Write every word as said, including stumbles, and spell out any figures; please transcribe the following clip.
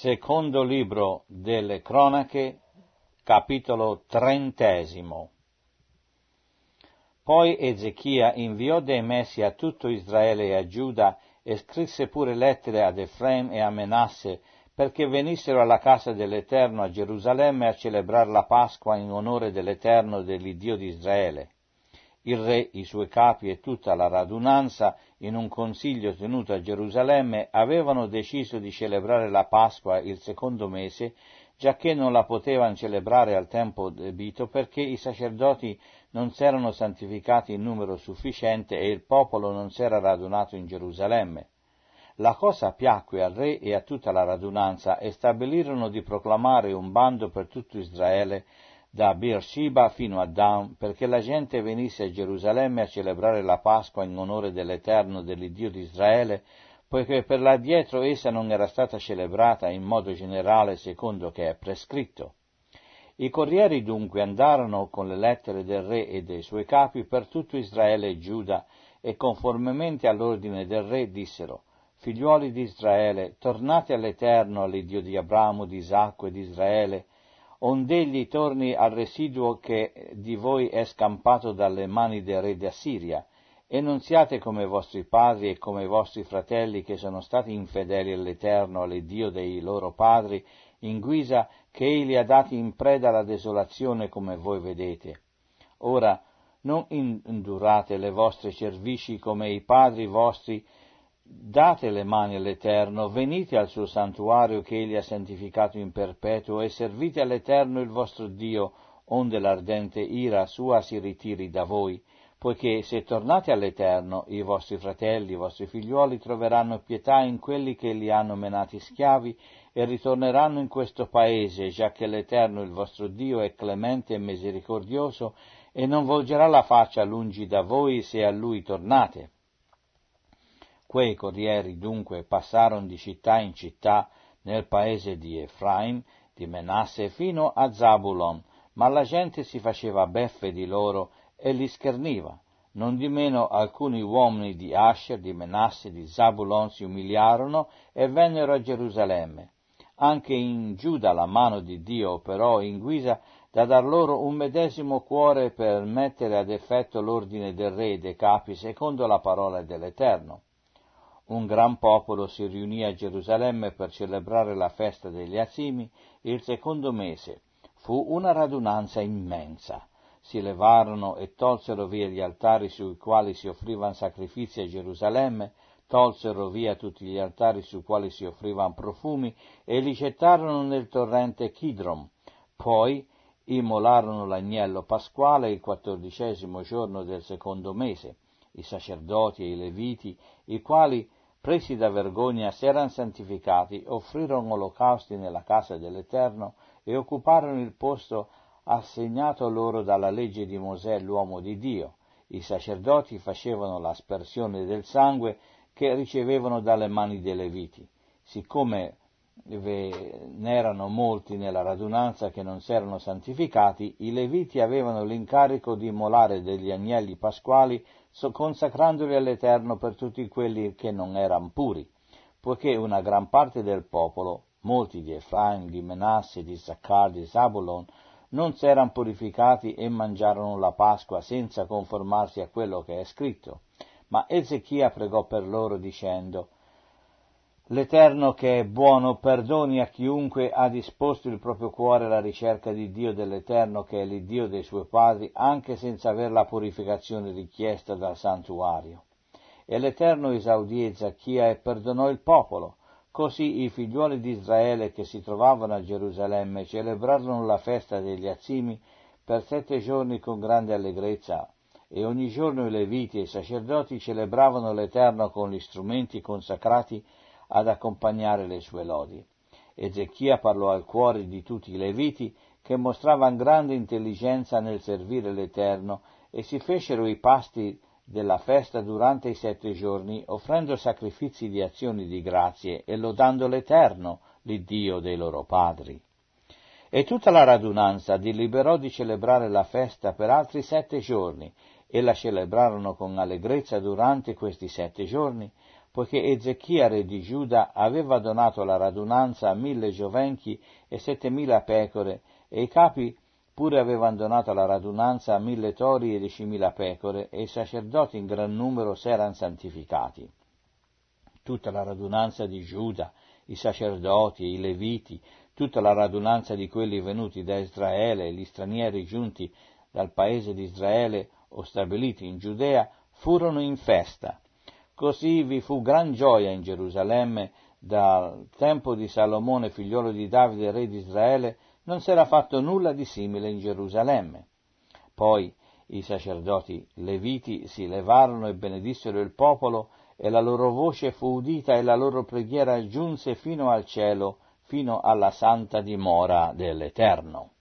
Secondo libro delle Cronache, capitolo trentesimo. Poi Ezechia inviò dei messi a tutto Israele e a Giuda e scrisse pure lettere ad Efraim e a Menasse perché venissero alla casa dell'Eterno a Gerusalemme a celebrare la Pasqua in onore dell'Eterno, dell'Iddio di Israele. Il re, i suoi capi e tutta la radunanza, in un consiglio tenuto a Gerusalemme, avevano deciso di celebrare la Pasqua il secondo mese, giacché non la potevano celebrare al tempo debito perché i sacerdoti non s'erano santificati in numero sufficiente e il popolo non s'era radunato in Gerusalemme. La cosa piacque al re e a tutta la radunanza e stabilirono di proclamare un bando per tutto Israele da Beersheba fino a Dan, perché la gente venisse a Gerusalemme a celebrare la Pasqua in onore dell'Eterno, dell'Iddio di Israele, poiché per l'addietro essa non era stata celebrata in modo generale secondo che è prescritto. I corrieri dunque andarono con le lettere del re e dei suoi capi per tutto Israele e Giuda, e conformemente all'ordine del re dissero: Figliuoli di Israele, tornate all'Eterno, all'Iddio di Abramo, di Isacco e di Israele, ond'egli torni al residuo che di voi è scampato dalle mani del re di Assiria, e non siate come i vostri padri e come i vostri fratelli che sono stati infedeli all'Eterno, all'Iddio dei loro padri, in guisa che egli ha dati in preda alla desolazione come voi vedete. Ora non indurate le vostre cervici come i padri vostri, date le mani all'Eterno, venite al suo santuario che egli ha santificato in perpetuo e servite all'Eterno il vostro Dio, onde l'ardente ira sua si ritiri da voi, poiché se tornate all'Eterno, i vostri fratelli, i vostri figliuoli troveranno pietà in quelli che li hanno menati schiavi e ritorneranno in questo paese, giacché l'Eterno il vostro Dio è clemente e misericordioso e non volgerà la faccia lungi da voi se a lui tornate. Quei corrieri dunque passarono di città in città nel paese di Efraim, di Menasse, fino a Zabulon, ma la gente si faceva beffe di loro e li scherniva. Nondimeno alcuni uomini di Asher, di Menasse e di Zabulon si umiliarono e vennero a Gerusalemme. Anche in Giuda la mano di Dio operò in guisa da dar loro un medesimo cuore per mettere ad effetto l'ordine del re e dei capi secondo la parola dell'Eterno. Un gran popolo si riunì a Gerusalemme per celebrare la festa degli Azimi il secondo mese. Fu una radunanza immensa. Si levarono e tolsero via gli altari sui quali si offrivano sacrifici a Gerusalemme, tolsero via tutti gli altari sui quali si offrivano profumi e li gettarono nel torrente Kidron. Poi immolarono l'agnello pasquale il quattordicesimo giorno del secondo mese. I sacerdoti e i leviti, i quali, presi da vergogna, si erano santificati, offrirono olocausti nella casa dell'Eterno e occuparono il posto assegnato loro dalla legge di Mosè, l'uomo di Dio. I sacerdoti facevano l'aspersione del sangue che ricevevano dalle mani dei leviti. Siccome ve n'erano molti nella radunanza che non si erano santificati, i leviti avevano l'incarico di immolare degli agnelli pasquali, consacrandoli all'Eterno per tutti quelli che non erano puri, poiché una gran parte del popolo, molti di Efraim, di Menasse, di Zaccar, di Zabulon, non s'erano purificati e mangiarono la Pasqua senza conformarsi a quello che è scritto. Ma Ezechia pregò per loro dicendo: L'Eterno che è buono perdoni a chiunque ha disposto il proprio cuore alla ricerca di Dio dell'Eterno che è l'Iddio dei suoi padri, anche senza aver la purificazione richiesta dal santuario. E l'Eterno esaudì Ezechia e perdonò il popolo. Così i figliuoli di Israele che si trovavano a Gerusalemme celebrarono la festa degli Azimi per sette giorni con grande allegrezza, e ogni giorno i leviti e i sacerdoti celebravano l'Eterno con gli strumenti consacrati ad accompagnare le sue lodi. Ezechia parlò al cuore di tutti i leviti, che mostravano grande intelligenza nel servire l'Eterno, e si fecero i pasti della festa durante i sette giorni, offrendo sacrifici di azioni di grazie e lodando l'Eterno, l'Iddio dei loro padri. E tutta la radunanza deliberò di celebrare la festa per altri sette giorni, e la celebrarono con allegrezza durante questi sette giorni. poiché Ezechia, re di Giuda, aveva donato alla radunanza mille giovenchi e settemila pecore, e i capi pure avevano donato alla radunanza mille tori e diecimila pecore, e i sacerdoti in gran numero s'erano santificati. Tutta la radunanza di Giuda, i sacerdoti e i leviti, tutta la radunanza di quelli venuti da Israele e gli stranieri giunti dal paese di Israele o stabiliti in Giudea, furono in festa. Così vi fu gran gioia in Gerusalemme. Dal tempo di Salomone, figliolo di Davide, re di Israele, non s'era fatto nulla di simile in Gerusalemme. Poi i sacerdoti leviti si levarono e benedissero il popolo, e la loro voce fu udita e la loro preghiera giunse fino al cielo, fino alla santa dimora dell'Eterno.